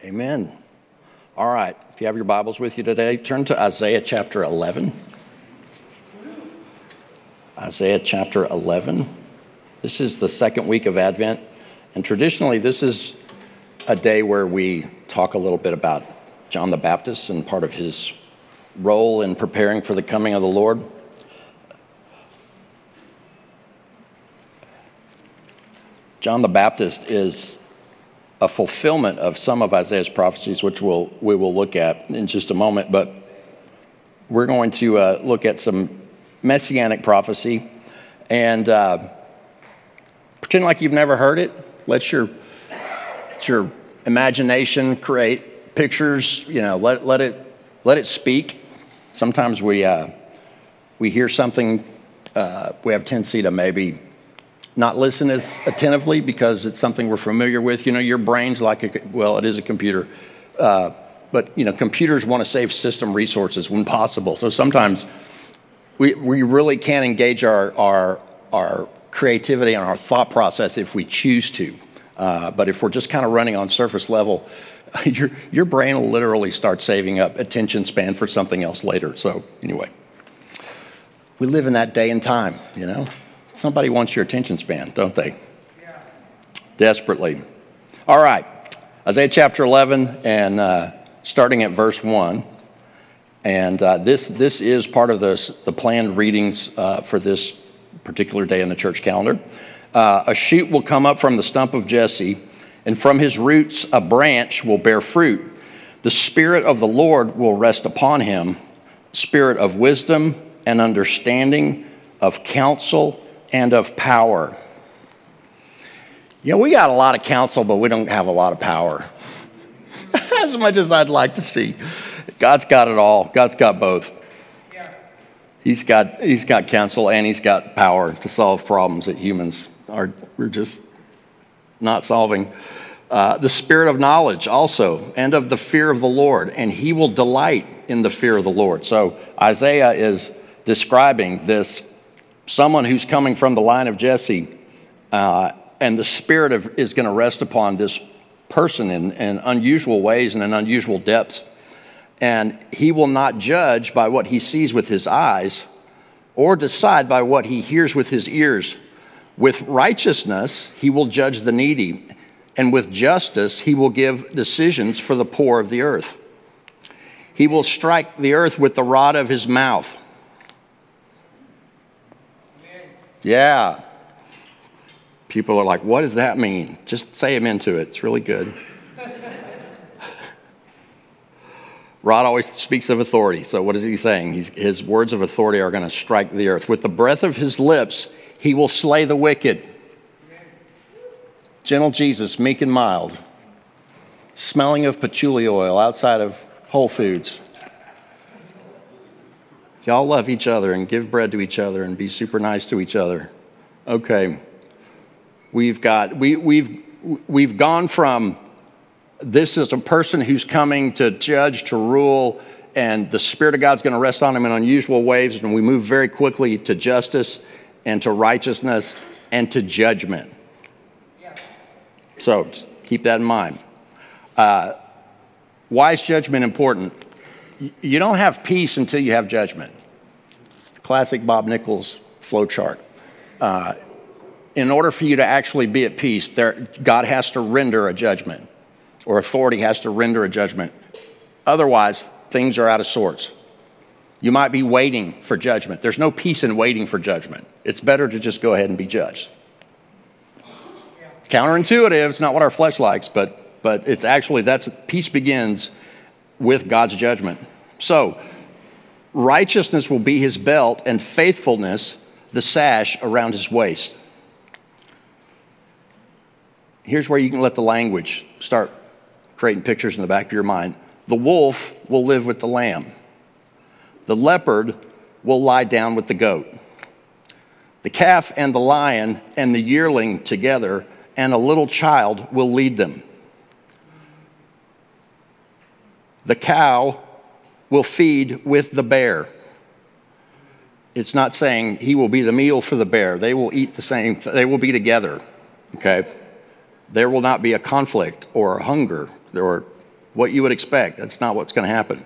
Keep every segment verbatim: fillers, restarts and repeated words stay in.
Amen. All right, if you have your Bibles with you today, turn to Isaiah chapter eleven. Isaiah chapter eleven. This is the second week of Advent, and traditionally this is a day where we talk a little bit about John the Baptist and part of his role in preparing for the coming of the Lord. John the Baptist is a fulfillment of some of Isaiah's prophecies, which we'll, we will look at in just a moment. But we're going to uh, look at some messianic prophecy and uh, pretend like you've never heard it. Let your, let your imagination create pictures. You know, let let it let it speak. Sometimes we uh, we hear something, uh, we have a tendency to maybe not listen as attentively because it's something we're familiar with. You know, your brain's like a, well, it is a computer. Uh, but, you know, computers want to save system resources when possible. So sometimes we we really can't engage our our, our creativity and our thought process if we choose to. Uh, but if we're just kind of running on surface level, your your brain will literally start saving up attention span for something else later. So anyway, we live in that day and time, you know. Somebody wants your attention span, don't they? Yeah. Desperately. All right, Isaiah chapter eleven, and uh, starting at verse one. And uh, this this is part of this, the planned readings uh, for this particular day in the church calendar. Uh, a shoot will come up from the stump of Jesse, and from his roots a branch will bear fruit. The Spirit of the Lord will rest upon him, spirit of wisdom and understanding, of counsel and of power. Yeah, we got a lot of counsel, but we don't have a lot of power. As much as I'd like to see. God's got it all. God's got both. Yeah. He's got he's got counsel and he's got power to solve problems that humans are we're just not solving. Uh, the spirit of knowledge also, and of the fear of the Lord, and he will delight in the fear of the Lord. So Isaiah is describing this someone who's coming from the line of Jesse, uh, and the Spirit of, is going to rest upon this person in, in unusual ways and in unusual depths. And he will not judge by what he sees with his eyes or decide by what he hears with his ears. With righteousness, he will judge the needy, and with justice, he will give decisions for the poor of the earth. He will strike the earth with the rod of his mouth. Yeah. People are like, what does that mean? Just say amen to it. It's really good. Rod always speaks of authority. So what is he saying? He's, his words of authority are going to strike the earth. With the breath of his lips, he will slay the wicked. Gentle Jesus, meek and mild, smelling of patchouli oil outside of Whole Foods. Y'all love each other and give bread to each other and be super nice to each other. Okay. We've got we we've we've gone from this is a person who's coming to judge, to rule, and the Spirit of God's going to rest on him in unusual ways, and we move very quickly to justice and to righteousness and to judgment. Yeah. So just keep that in mind. Uh, why is judgment important? You don't have peace until you have judgment. Classic Bob Nichols flow chart. Uh, in order for you to actually be at peace, there, God has to render a judgment, or authority has to render a judgment. Otherwise, things are out of sorts. You might be waiting for judgment. There's no peace in waiting for judgment. It's better to just go ahead and be judged. It's counterintuitive. It's not what our flesh likes, but but it's actually, that's peace begins with God's judgment. So, righteousness will be his belt, and faithfulness the sash around his waist. Here's where you can let the language start creating pictures in the back of your mind. The wolf will live with the lamb. The leopard will lie down with the goat. The calf and the lion and the yearling together, and a little child will lead them. The cow will feed with the bear. It's not saying he will be the meal for the bear. They will eat the same, they will be together, okay? There will not be a conflict or a hunger or what you would expect. That's not what's going to happen.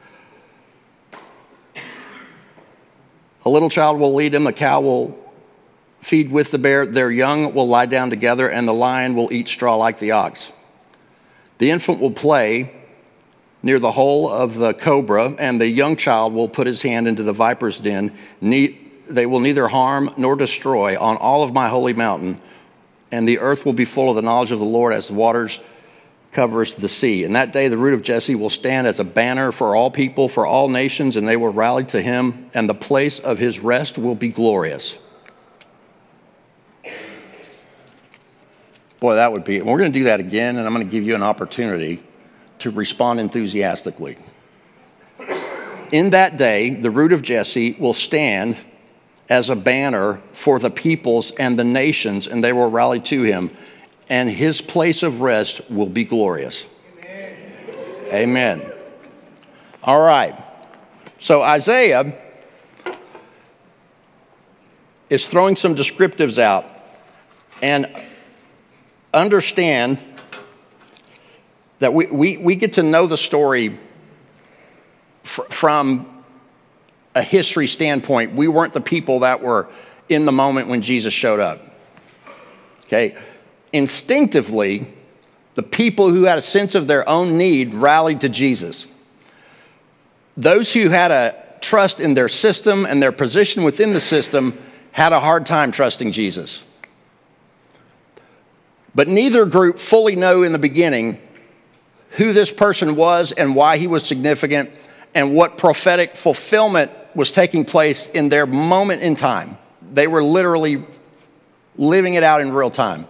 A little child will lead him, a cow will feed with the bear, their young will lie down together, and the lion will eat straw like the ox. The infant will play near the hole of the cobra, and the young child will put his hand into the viper's den. Ne- they will neither harm nor destroy on all of my holy mountain, and the earth will be full of the knowledge of the Lord as the waters covers the sea. And that day the root of Jesse will stand as a banner for all people, for all nations, and they will rally to him, and the place of his rest will be glorious. Boy, that would be, we're going to do that again, and I'm going to give you an opportunity to respond enthusiastically. In that day, the root of Jesse will stand as a banner for the peoples and the nations, and they will rally to him, and his place of rest will be glorious. Amen. Amen. All right. So Isaiah is throwing some descriptives out, and understand that we, we, we get to know the story fr- from a history standpoint. We weren't the people that were in the moment when Jesus showed up. Okay? Instinctively, the people who had a sense of their own need rallied to Jesus. Those who had a trust in their system and their position within the system had a hard time trusting Jesus. But neither group fully know in the beginning who this person was and why he was significant and what prophetic fulfillment was taking place in their moment in time. They were literally living it out in real time.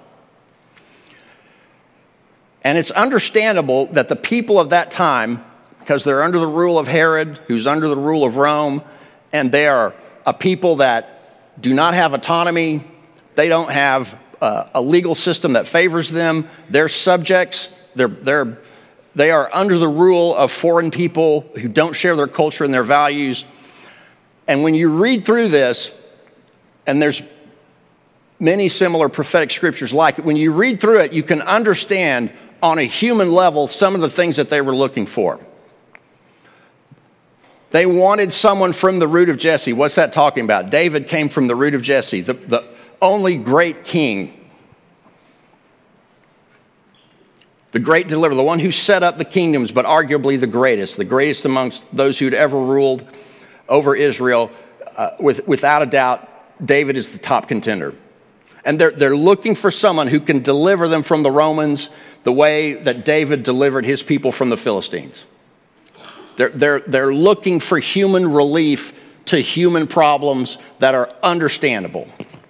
And it's understandable that the people of that time, because they're under the rule of Herod, who's under the rule of Rome, and they are a people that do not have autonomy, they don't have Uh, a legal system that favors them. They're subjects. They're, they're, they are under the rule of foreign people who don't share their culture and their values. And when you read through this, and there's many similar prophetic scriptures like it, when you read through it, you can understand on a human level some of the things that they were looking for. They wanted someone from the root of Jesse. What's that talking about? David came from the root of Jesse, the, the only great king, the great deliverer, the one who set up the kingdoms, but arguably the greatest, the greatest amongst those who'd ever ruled over Israel. Uh, with, without a doubt, David is the top contender. And they're, they're looking for someone who can deliver them from the Romans the way that David delivered his people from the Philistines. They're, they're, they're looking for human relief to human problems that are understandable.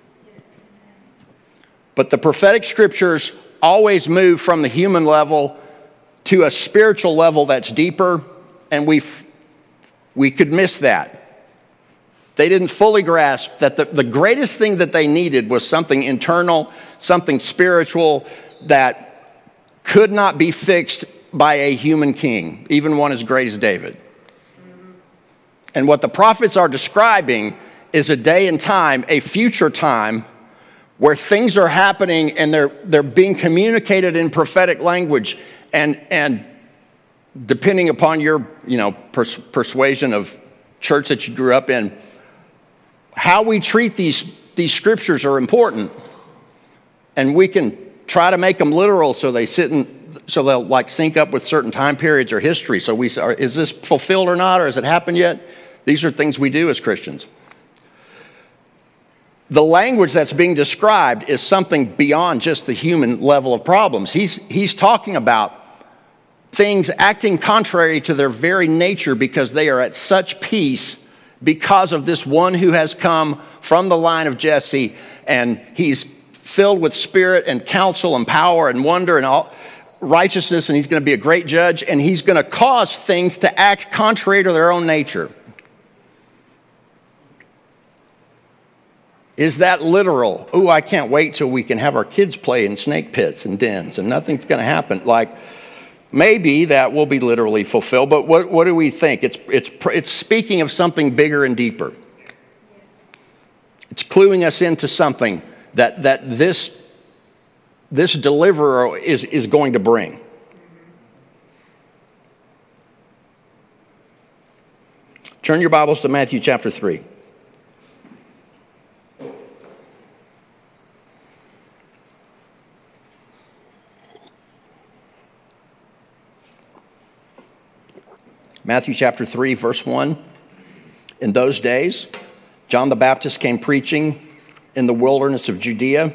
But the prophetic scriptures always move from the human level to a spiritual level that's deeper, and we we could miss that. They didn't fully grasp that the, the greatest thing that they needed was something internal, something spiritual that could not be fixed by a human king, even one as great as David. And what the prophets are describing is a day and time, a future time, where things are happening and they're they're being communicated in prophetic language, and and depending upon your you know pers- persuasion of church that you grew up in, how we treat these these scriptures are important, and we can try to make them literal so they sit in so they'll like sync up with certain time periods or history. So we say, is this fulfilled or not, or has it happened yet? These are things we do as Christians. The language that's being described is something beyond just the human level of problems. He's, he's talking about things acting contrary to their very nature because they are at such peace because of this one who has come from the line of Jesse, and he's filled with spirit and counsel and power and wonder and all righteousness, and he's going to be a great judge, and he's going to cause things to act contrary to their own nature. Is that literal? Oh, I can't wait till we can have our kids play in snake pits and dens and nothing's going to happen. Like, maybe that will be literally fulfilled, but what, what do we think? It's, it's, it's speaking of something bigger and deeper. It's cluing us into something that, that this, this deliverer is, is going to bring. Turn your Bibles to Matthew chapter three. Matthew chapter three, verse one. In those days, John the Baptist came preaching in the wilderness of Judea.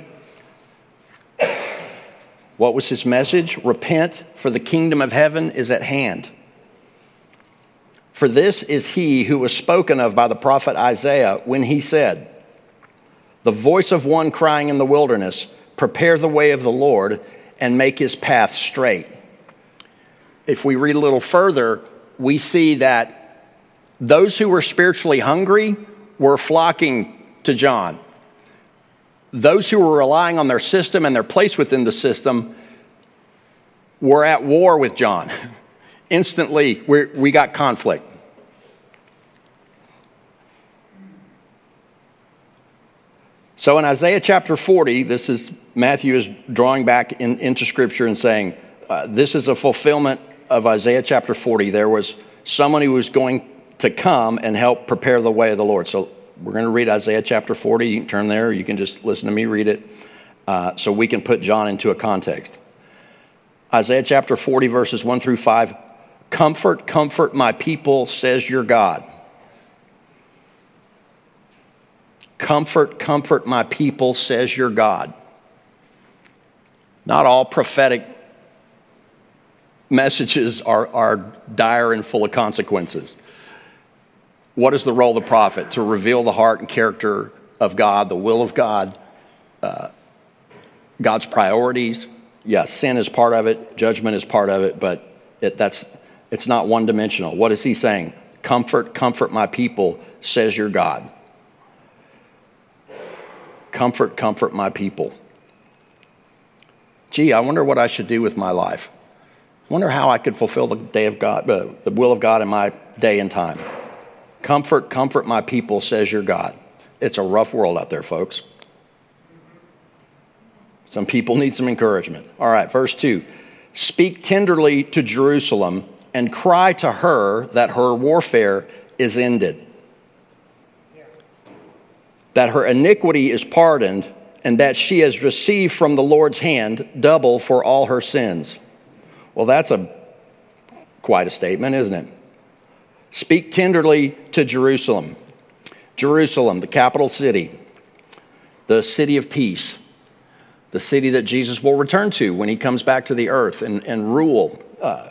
What was his message? Repent, for the kingdom of heaven is at hand. For this is he who was spoken of by the prophet Isaiah when he said, the voice of one crying in the wilderness, prepare the way of the Lord and make his path straight. If we read a little further, we see that those who were spiritually hungry were flocking to John. Those who were relying on their system and their place within the system were at war with John. Instantly, we we got conflict. So in Isaiah chapter forty, this is Matthew is drawing back in, into Scripture and saying, uh, this is a fulfillment of Isaiah chapter forty. There was someone who was going to come and help prepare the way of the Lord. So we're going to read Isaiah chapter forty. You can turn there. You can just listen to me read it uh, so we can put John into a context. Isaiah chapter forty, verses one through five. Comfort, comfort my people, says your God. Comfort, comfort my people, says your God. Not all prophetic messages are, are dire and full of consequences. What is the role of the prophet? To reveal the heart and character of God, the will of God, uh, God's priorities. Yes, sin is part of it, judgment is part of it, but it, that's it's not one-dimensional. What is he saying? Comfort, comfort my people, says your God. Comfort, comfort my people. Gee, I wonder what I should do with my life. I wonder how I could fulfill the day of God, uh, the will of God in my day and time. Comfort, comfort my people, says your God. It's a rough world out there, folks. Some people need some encouragement. All right, verse two. Speak tenderly to Jerusalem and cry to her that her warfare is ended, that her iniquity is pardoned, and that she has received from the Lord's hand double for all her sins. Well, that's a quite a statement, isn't it? Speak tenderly to Jerusalem. Jerusalem, the capital city, the city of peace, the city that Jesus will return to when he comes back to the earth and, and rule. Uh,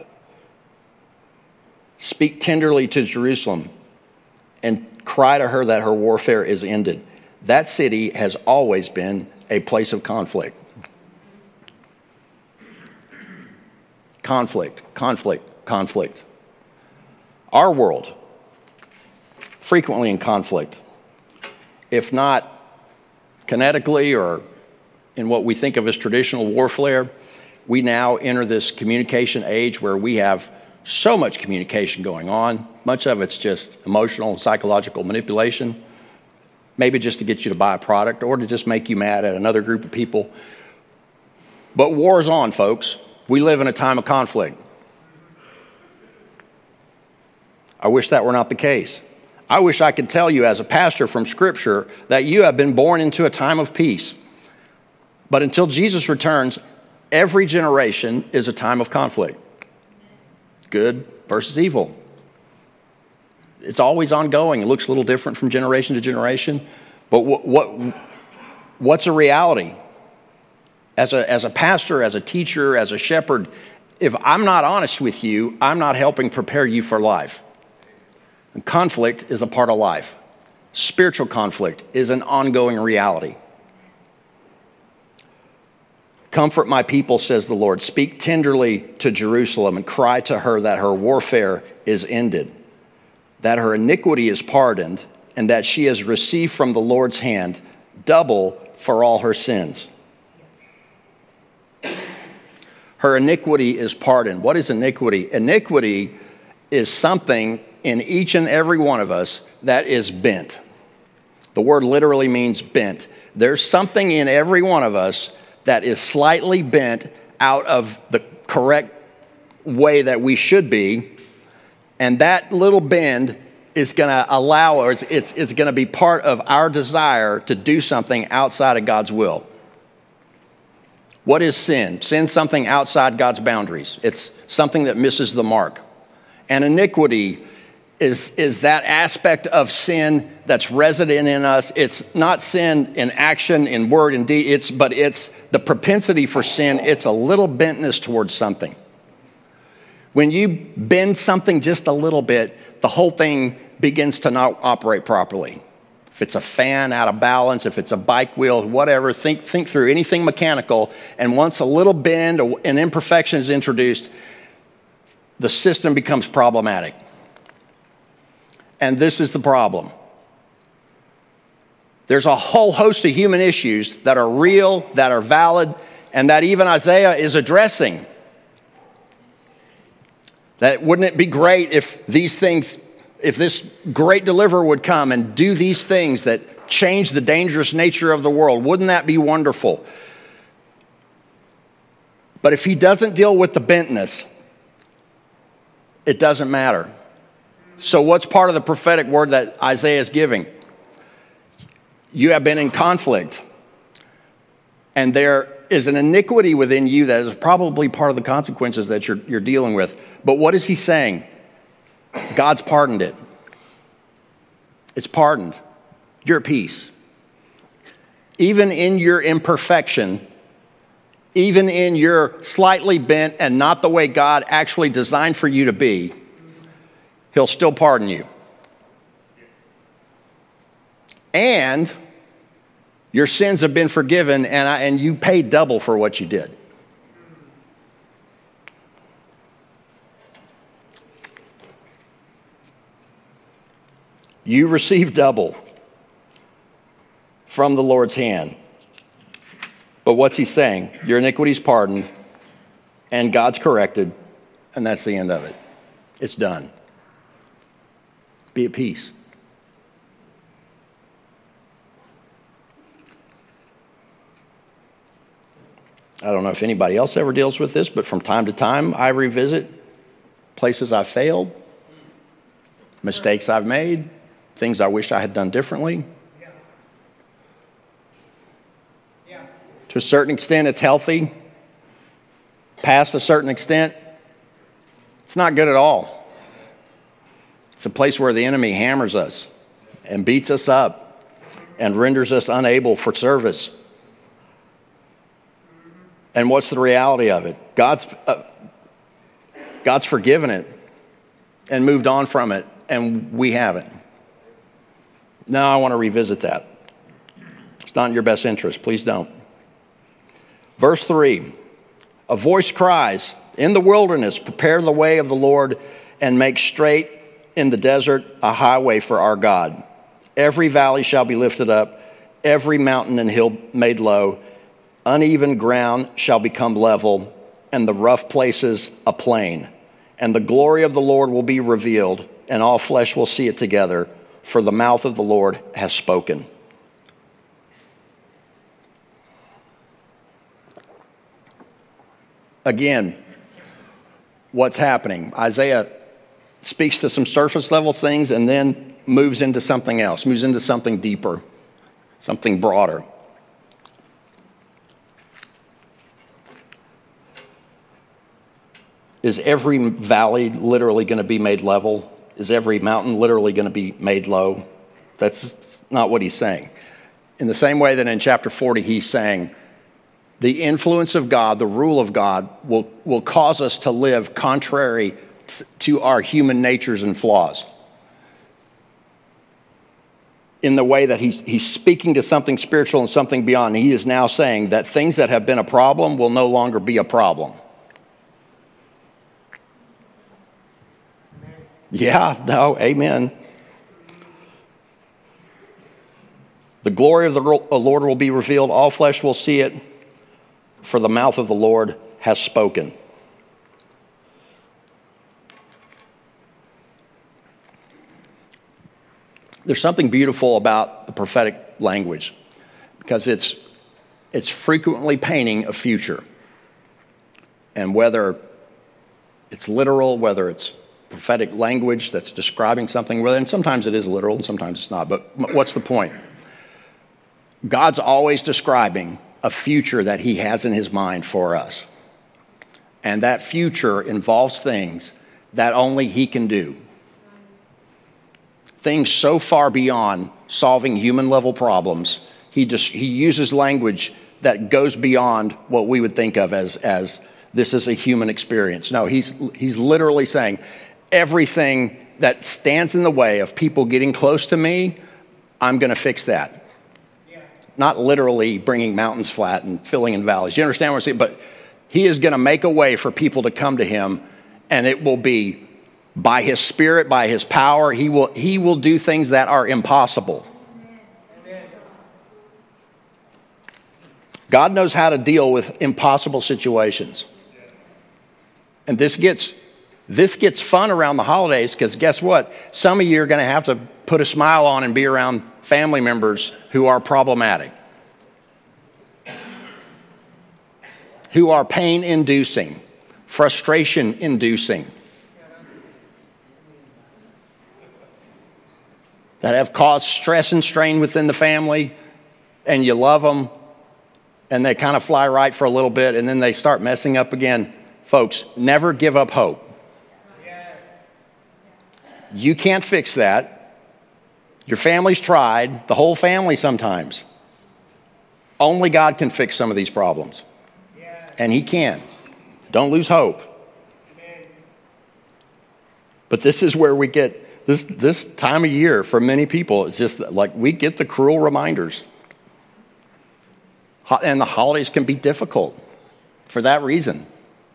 speak tenderly to Jerusalem and cry to her that her warfare is ended. That city has always been a place of conflict. Conflict, conflict, conflict. Our world, frequently in conflict, if not kinetically or in what we think of as traditional warfare, we now enter this communication age where we have so much communication going on. Much of it's just emotional and psychological manipulation, maybe just to get you to buy a product or to just make you mad at another group of people. But war is on, folks. We live in a time of conflict. I wish that were not the case. I wish I could tell you as a pastor from Scripture that you have been born into a time of peace. But until Jesus returns, every generation is a time of conflict. Good versus evil. It's always ongoing. It looks a little different from generation to generation. But what, what what's a reality? As a, as a pastor, as a teacher, as a shepherd, if I'm not honest with you, I'm not helping prepare you for life. And conflict is a part of life. Spiritual conflict is an ongoing reality. Comfort my people, says the Lord. Speak tenderly to Jerusalem and cry to her that her warfare is ended, that her iniquity is pardoned, and that she has received from the Lord's hand double for all her sins. Her iniquity is pardoned. What is iniquity? Iniquity is something in each and every one of us that is bent. The word literally means bent. There's something in every one of us that is slightly bent out of the correct way that we should be, and that little bend is going to allow, or it's, it's, it's going to be part of our desire to do something outside of God's will. What is sin? Sin's something outside God's boundaries. It's something that misses the mark. And iniquity is, is that aspect of sin that's resident in us. It's not sin in action, in word, in deed, it's, but it's the propensity for sin. It's a little bentness towards something. When you bend something just a little bit, the whole thing begins to not operate properly. If it's a fan out of balance, if it's a bike wheel, whatever, think, think through anything mechanical. And once a little bend or an imperfection is introduced, the system becomes problematic. And this is the problem. There's a whole host of human issues that are real, that are valid, and that even Isaiah is addressing. That wouldn't it be great if these things, if this great deliverer would come and do these things that change the dangerous nature of the world? Wouldn't that be wonderful? But if he doesn't deal with the bentness, it doesn't matter. So what's part of the prophetic word that Isaiah is giving? You have been in conflict, and there is an iniquity within you that is probably part of the consequences that you're, you're dealing with. But what is he saying? God's pardoned it. It's pardoned. You're at peace. Even in your imperfection, even in your slightly bent and not the way God actually designed for you to be, he'll still pardon you. And your sins have been forgiven, and, I, and you paid double for what you did. You receive double from the Lord's hand. But what's he saying? Your iniquity's pardoned, and God's corrected, and that's the end of it. It's done. Be at peace. I don't know if anybody else ever deals with this, but from time to time, I revisit places I've failed, mistakes I've made, things I wish I had done differently. Yeah. Yeah. To a certain extent, it's healthy. Past a certain extent, it's not good at all. It's a place where the enemy hammers us and beats us up and renders us unable for service. And what's the reality of it? God's, uh, God's forgiven it and moved on from it, and we haven't. Now I want to revisit that. It's not in your best interest. Please don't. Verse three, a voice cries, in the wilderness, prepare the way of the Lord and make straight in the desert a highway for our God. Every valley shall be lifted up, every mountain and hill made low. Uneven ground shall become level, and the rough places a plain. And the glory of the Lord will be revealed, and all flesh will see it together, for the mouth of the Lord has spoken. Again, what's happening? Isaiah speaks to some surface level things and then moves into something else, moves into something deeper, something broader. Is every valley literally going to be made level? Is every mountain literally going to be made low? That's not what he's saying. In the same way that in chapter forty, he's saying the influence of God, the rule of God, will, will cause us to live contrary to our human natures and flaws. In the way that he's, he's speaking to something spiritual and something beyond, he is now saying that things that have been a problem will no longer be a problem. Yeah, no, amen. The glory of the Lord will be revealed. All flesh will see it, for the mouth of the Lord has spoken. There's something beautiful about the prophetic language because it's, it's frequently painting a future. And whether it's literal, whether it's prophetic language that's describing something, well, and sometimes it is literal and sometimes it's not. But what's the point? God's always describing a future that he has in his mind for us. And that future involves things that only he can do. Things so far beyond solving human level problems. He just, he uses language that goes beyond what we would think of as, as this is a human experience. No, he's, he's literally saying everything that stands in the way of people getting close to me, I'm going to fix that. Yeah. Not literally bringing mountains flat and filling in valleys. You understand what I'm saying? But he is going to make a way for people to come to him, and it will be by his spirit, by his power. He will, he will do things that are impossible. God knows how to deal with impossible situations. And this gets this gets fun around the holidays because guess what? Some of you are going to have to put a smile on and be around family members who are problematic, who are pain-inducing, frustration-inducing, that have caused stress and strain within the family, and you love them, and they kind of fly right for a little bit, and then they start messing up again. Folks, never give up hope. Yes. You can't fix that. Your family's tried, the whole family sometimes. Only God can fix some of these problems. Yes. And he can. Don't lose hope. Amen. But this is where we get, this, this time of year for many people, it's just like we get the cruel reminders. And the holidays can be difficult for that reason.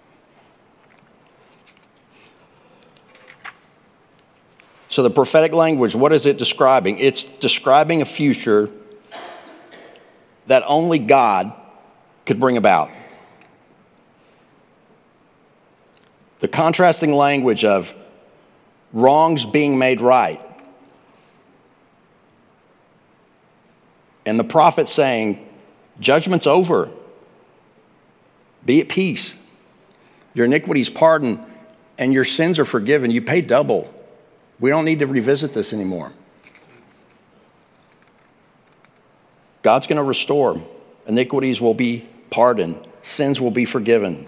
So the prophetic language, what is it describing? It's describing a future that only God could bring about. The contrasting language of wrongs being made right. And the prophet saying, judgment's over. Be at peace. Your iniquity's pardoned and your sins are forgiven. You pay double. We don't need to revisit this anymore. God's going to restore. Iniquities will be pardoned. Sins will be forgiven.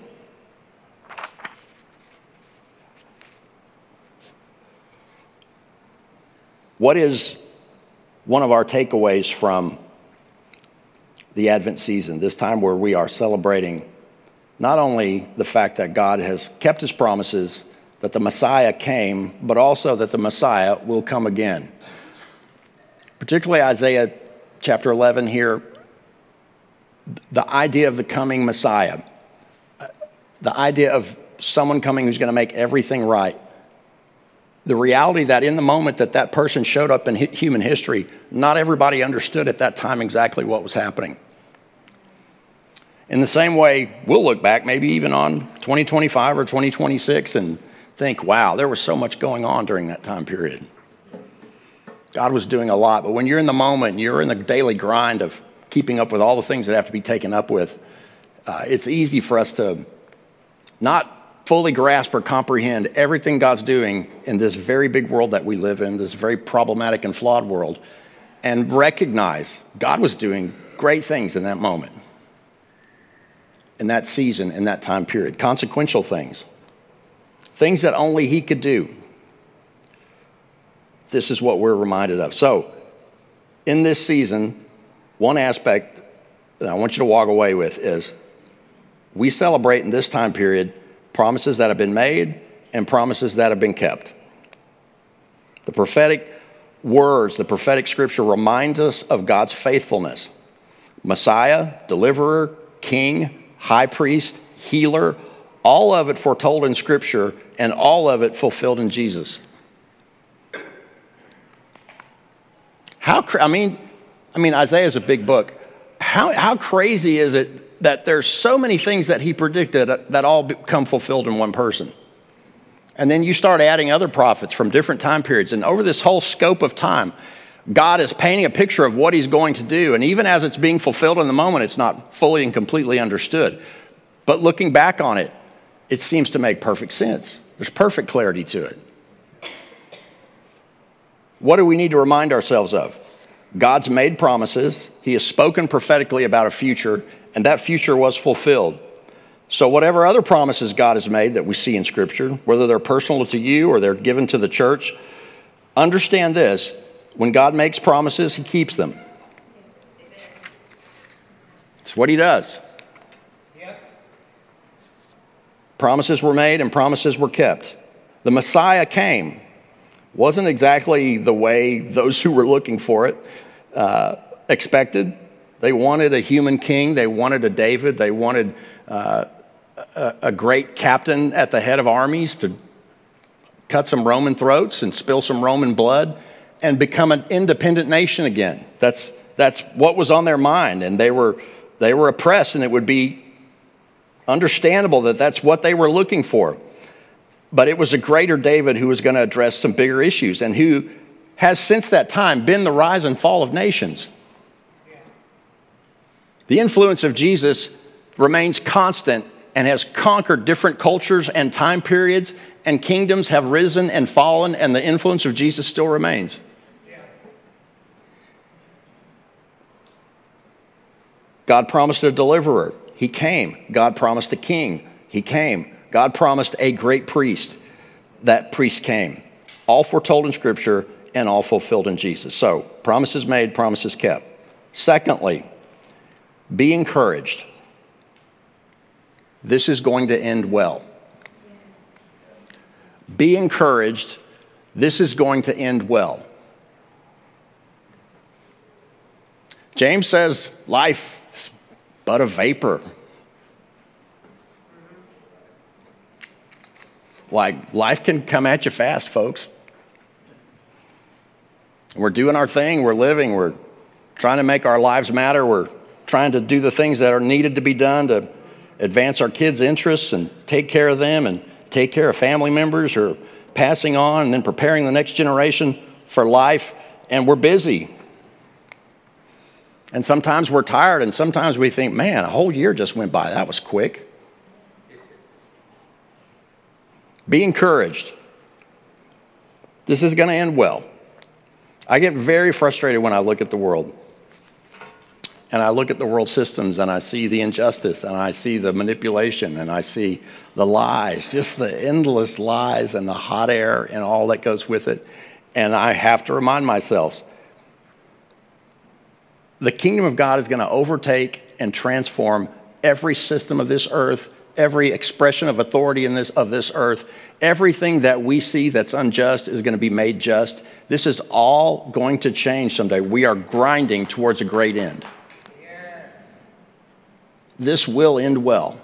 What is one of our takeaways from the Advent season, this time where we are celebrating not only the fact that God has kept his promises, that the Messiah came, but also that the Messiah will come again? Particularly Isaiah chapter eleven here, the idea of the coming Messiah, the idea of someone coming who's going to make everything right. The reality that in the moment that that person showed up in human history, not everybody understood at that time exactly what was happening. In the same way, we'll look back maybe even on twenty twenty-five or twenty twenty-six and think, wow, there was so much going on during that time period. God was doing a lot, but when you're in the moment, you're in the daily grind of keeping up with all the things that have to be taken up with, uh, it's easy for us to not fully grasp or comprehend everything God's doing in this very big world that we live in, this very problematic and flawed world, and recognize God was doing great things in that moment, in that season, in that time period, consequential things, things that only he could do. This is what we're reminded of. So, in this season, one aspect that I want you to walk away with is we celebrate in this time period promises that have been made and promises that have been kept. The prophetic words, the prophetic scripture reminds us of God's faithfulness. Messiah, deliverer, king, high priest, healer, all of it foretold in scripture and all of it fulfilled in Jesus. How, I mean, I mean, Isaiah is a big book. How, how crazy is it that there's so many things that he predicted that all become fulfilled in one person? And then you start adding other prophets from different time periods. And over this whole scope of time, God is painting a picture of what he's going to do. And even as it's being fulfilled in the moment, it's not fully and completely understood. But looking back on it, it seems to make perfect sense. There's perfect clarity to it. What do we need to remind ourselves of? God's made promises. He has spoken prophetically about a future, and that future was fulfilled. So whatever other promises God has made that we see in Scripture, whether they're personal to you or they're given to the church, understand this: when God makes promises, he keeps them. It's what he does. Yep. Promises were made and promises were kept. The Messiah came. Wasn't exactly the way those who were looking for it uh, expected. They wanted a human king. They wanted a David. They wanted uh, a, a great captain at the head of armies to cut some Roman throats and spill some Roman blood and become an independent nation again. That's that's what was on their mind, and they were they were oppressed, and it would be understandable that that's what they were looking for. But it was a greater David who was going to address some bigger issues and who has since that time been the rise and fall of nations. The influence of Jesus remains constant and has conquered different cultures and time periods, and kingdoms have risen and fallen, and the influence of Jesus still remains. God promised a deliverer. He came. God promised a king. He came. God promised a great priest. That priest came. All foretold in Scripture and all fulfilled in Jesus. So, promises made, promises kept. Secondly, be encouraged. This is going to end well. Be encouraged. This is going to end well. James says life is but a vapor. Like, life can come at you fast, folks. We're doing our thing. We're living. We're trying to make our lives matter. We're trying to do the things that are needed to be done to advance our kids' interests and take care of them and take care of family members, or passing on and then preparing the next generation for life. And we're busy. And sometimes we're tired, and sometimes we think, man, a whole year just went by. That was quick. Be encouraged. This is going to end well. I get very frustrated when I look at the world. And I look at the world systems, and I see the injustice, and I see the manipulation, and I see the lies, just the endless lies and the hot air and all that goes with it. And I have to remind myself, the kingdom of God is going to overtake and transform every system of this earth, every expression of authority in this of this earth. Everything that we see that's unjust is going to be made just. This is all going to change someday. We are grinding towards a great end. Yes. This will end well.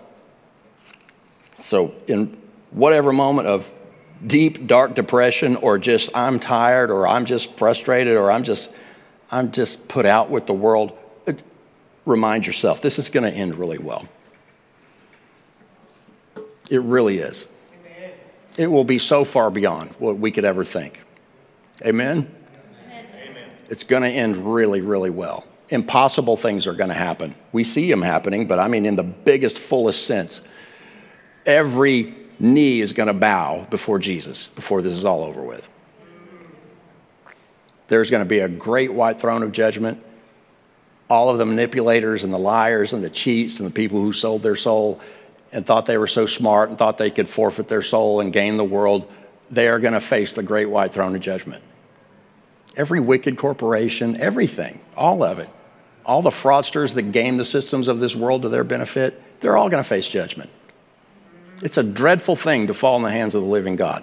So in whatever moment of deep, dark depression, or just I'm tired, or I'm just frustrated, or I'm just I'm just put out with the world, remind yourself, this is going to end really well. It really is. Amen. It will be so far beyond what we could ever think. Amen? Amen. It's going to end really, really well. Impossible things are going to happen. We see them happening, but I mean in the biggest, fullest sense. Every knee is going to bow before Jesus before this is all over with. There's going to be a great white throne of judgment. All of the manipulators and the liars and the cheats and the people who sold their soul and thought they were so smart and thought they could forfeit their soul and gain the world, they are going to face the great white throne of judgment. Every wicked corporation, everything, all of it, all the fraudsters that game the systems of this world to their benefit, they're all going to face judgment. It's a dreadful thing to fall in the hands of the living God.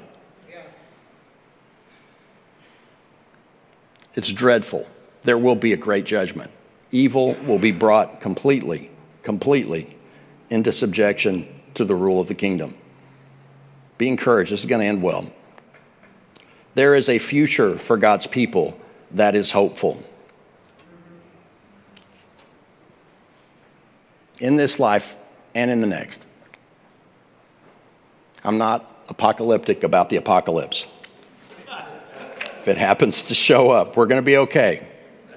It's dreadful. There will be a great judgment. Evil will be brought completely, completely into subjection to the rule of the kingdom. Be encouraged. This is going to end well. There is a future for God's people that is hopeful. In this life and in the next. I'm not apocalyptic about the apocalypse. If it happens to show up, we're going to be okay.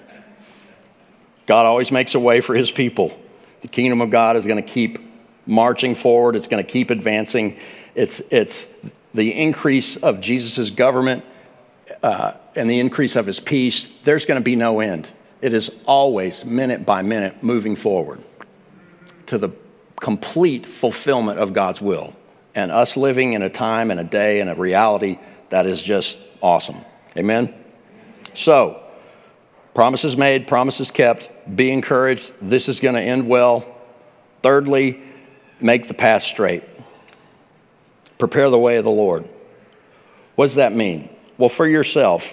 God always makes a way for his people. The kingdom of God is going to keep marching forward. It's going to keep advancing. It's, it's the increase of Jesus' government uh, and the increase of his peace, there's going to be no end. It is always minute by minute moving forward to the complete fulfillment of God's will. And us living in a time and a day and a reality that is just awesome. Amen? So, promises made, promises kept, be encouraged. This is going to end well. Thirdly, make the path straight. Prepare the way of the Lord. What does that mean? Well, for yourself,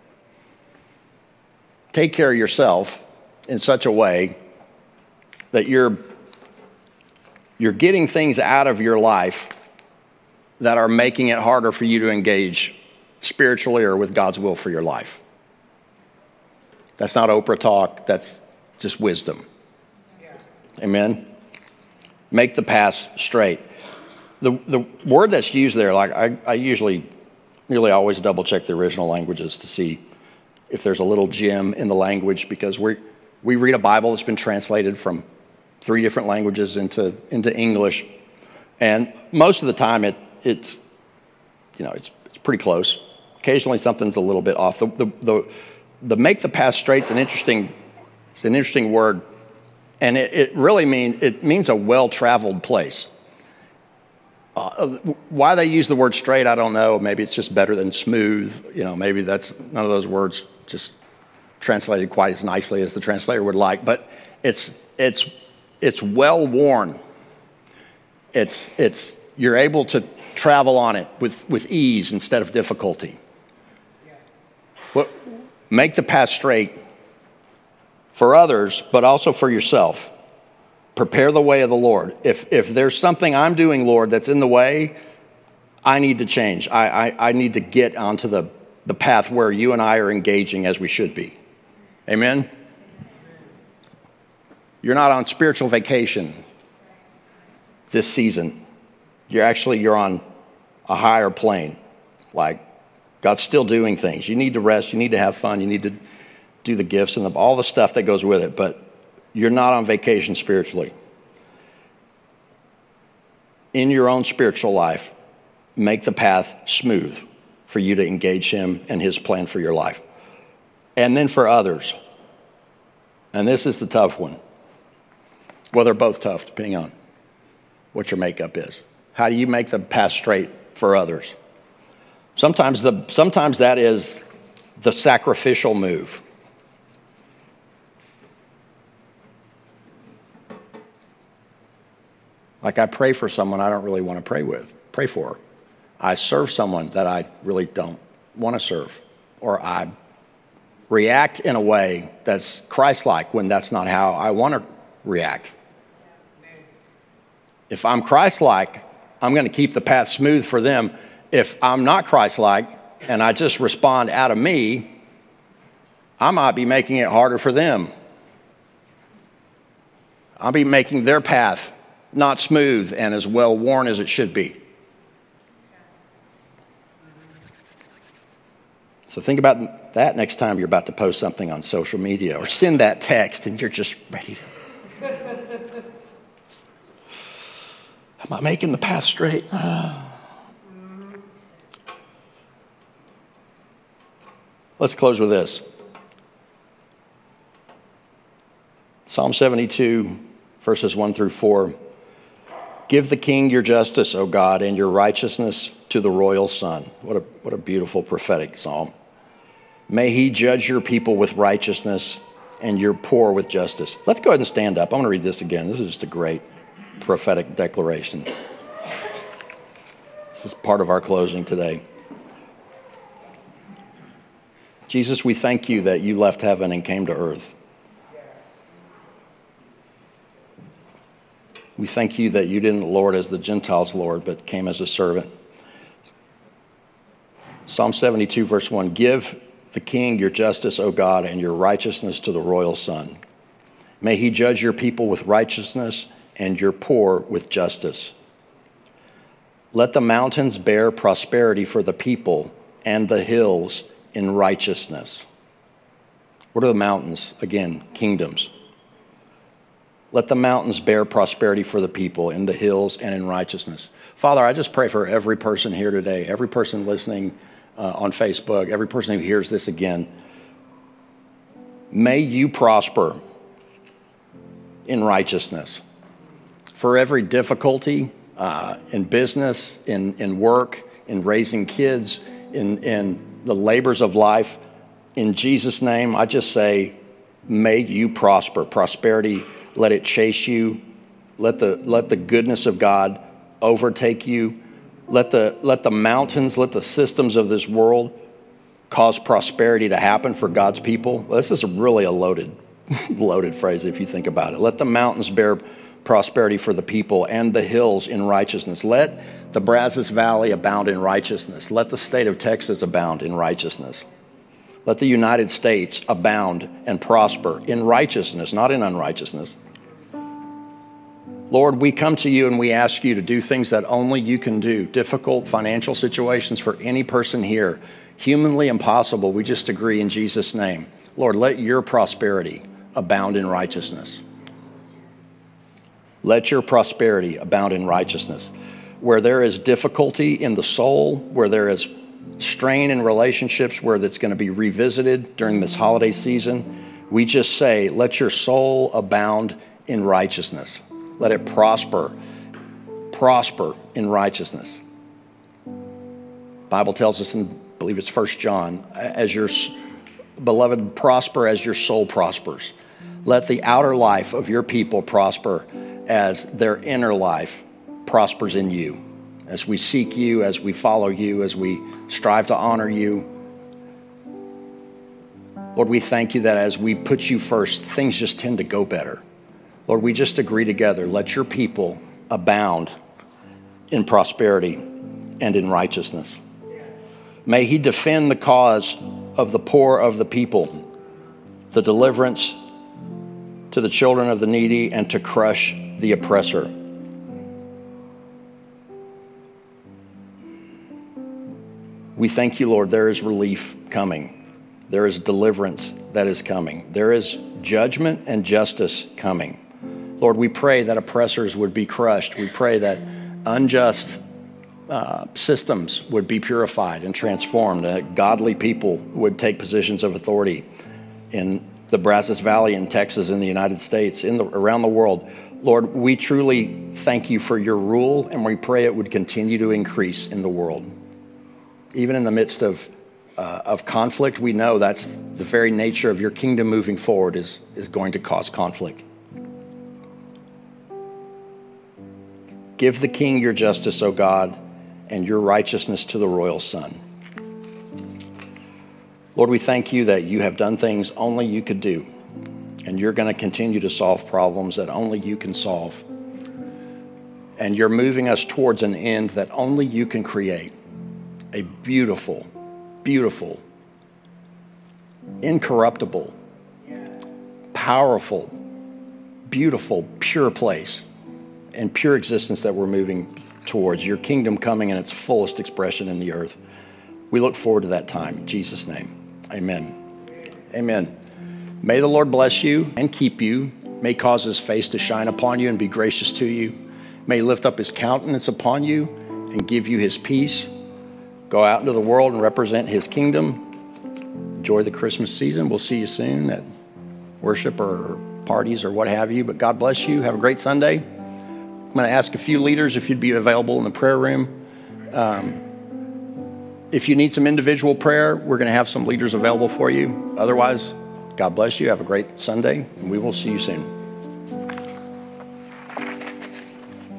take care of yourself in such a way that you're, you're getting things out of your life that are making it harder for you to engage spiritually or with God's will for your life. That's not Oprah talk. That's just wisdom. Amen? Make the path straight. The the word that's used there, like I, I usually, nearly always double check the original languages to see if there's a little gem in the language, because we we read a Bible that's been translated from three different languages into into English, and most of the time it it's you know it's it's pretty close. Occasionally something's a little bit off. The the the, the make the path straight's an interesting it's an interesting word, and it, it really mean it means a well-traveled place. Uh, why they use the word straight, I don't know. Maybe it's just better than smooth. You know, maybe that's none of those words just translated quite as nicely as the translator would like. But it's it's it's well worn. It's it's you're able to travel on it with, with ease instead of difficulty. Well, make the path straight for others, but also for yourself. Prepare the way of the Lord. If if there's something I'm doing, Lord, that's in the way, I need to change. I, I, I need to get onto the, the path where you and I are engaging as we should be. Amen? You're not on spiritual vacation this season. You're actually, you're on a higher plane. Like, God's still doing things. You need to rest. You need to have fun. You need to do the gifts and the, all the stuff that goes with it. But you're not on vacation spiritually. In your own spiritual life, make the path smooth for you to engage him and his plan for your life. And then for others, and this is the tough one. Well, they're both tough, depending on what your makeup is. How do you make the path straight for others? Sometimes the sometimes that is the sacrificial move. Like, I pray for someone I don't really want to pray with, pray for. I serve someone that I really don't want to serve. Or I react in a way that's Christ-like when that's not how I want to react. If I'm Christ-like, I'm going to keep the path smooth for them. If I'm not Christ-like and I just respond out of me, I might be making it harder for them. I'll be making their path not smooth and as well worn as it should be. So think about that next time you're about to post something on social media or send that text and you're just ready to... Am I making the path straight? Let's close with this. Psalm seventy-two, verses one through four. Give the king your justice, O God, and your righteousness to the royal son. What a, what a beautiful prophetic psalm. May he judge your people with righteousness and your poor with justice. Let's go ahead and stand up. I'm going to read this again. This is just a great prophetic declaration. This is part of our closing today. Jesus, we thank you that you left heaven and came to earth. We thank you that you didn't lord as the Gentiles lord, but came as a servant. Psalm seventy-two, verse one, give the king your justice, O God, and your righteousness to the royal son. May he judge your people with righteousness and your poor with justice. Let the mountains bear prosperity for the people and the hills in righteousness. What are the mountains? Again, kingdoms. Let the mountains bear prosperity for the people in the hills and in righteousness. Father, I just pray for every person here today, every person listening uh, on Facebook, every person who hears this again, may you prosper in righteousness. For every difficulty uh, in business, in, in work, in raising kids, in, in the labors of life, in Jesus' name, I just say, may you prosper. Prosperity, let it chase you. Let the, let the goodness of God overtake you. Let the, let the mountains, let the systems of this world cause prosperity to happen for God's people. This is really a loaded, loaded phrase if you think about it. Let the mountains bear prosperity for the people and the hills in righteousness. Let the Brazos Valley abound in righteousness. Let the state of Texas abound in righteousness. Let the United States abound and prosper in righteousness, not in unrighteousness. Lord, we come to you and we ask you to do things that only you can do. Difficult financial situations for any person here, humanly impossible. We just agree in Jesus' name. Lord, let your prosperity abound in righteousness. Let your prosperity abound in righteousness. Where there is difficulty in the soul, where there is strain in relationships, where that's going to be revisited during this holiday season, we just say, let your soul abound in righteousness. Let it prosper, prosper in righteousness. Bible tells us in, I believe it's First John, as your beloved prosper as your soul prospers. Let the outer life of your people prosper as their inner life prospers in you. As we seek you, as we follow you, as we strive to honor you. Lord, we thank you that as we put you first, things just tend to go better. Lord, we just agree together. Let your people abound in prosperity and in righteousness. May he defend the cause of the poor of the people, the deliverance to the children of the needy, and to crush the oppressor. We thank you, Lord, there is relief coming. There is deliverance that is coming. There is judgment and justice coming. Lord, we pray that oppressors would be crushed. We pray that unjust uh, systems would be purified and transformed, that godly people would take positions of authority in the Brazos Valley, in Texas, in the United States, in the, around the world. Lord, we truly thank you for your rule, and we pray it would continue to increase in the world. Even in the midst of uh, of conflict, we know that's the very nature of your kingdom moving forward is, is going to cause conflict. Give the king your justice, O God, and your righteousness to the royal son. Lord, we thank you that you have done things only you could do, and you're going to continue to solve problems that only you can solve. And you're moving us towards an end that only you can create. A beautiful, beautiful, incorruptible, powerful, beautiful, pure place and pure existence that we're moving towards. Your kingdom coming in its fullest expression in the earth. We look forward to that time. In Jesus' name, amen. Amen. May the Lord bless you and keep you. May cause his face to shine upon you and be gracious to you. May he lift up his countenance upon you and give you his peace. Go out into the world and represent his kingdom. Enjoy the Christmas season. We'll see you soon at worship or parties or what have you. But God bless you. Have a great Sunday. I'm going to ask a few leaders if you'd be available in the prayer room. Um, if you need some individual prayer, we're going to have some leaders available for you. Otherwise, God bless you. Have a great Sunday, and we will see you soon.